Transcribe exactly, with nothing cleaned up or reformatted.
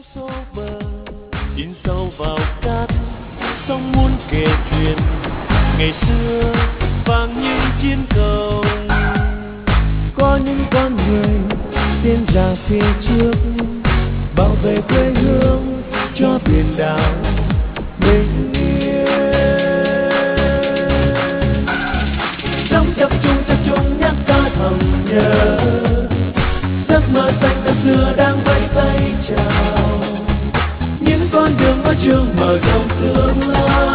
số bờ in sâu vào cát, sông muốn kể chuyện ngày xưa vang những chiến cầu. Có những con người tiến ra phía trước, bảo vệ quê hương cho biển đảo bình yên. Sống tập trung tập trung nhắc ta thầm nhớ, giấc mơ xanh năm xưa đang vẫy tay chào. Những con đường có trường mở rộng tương lai.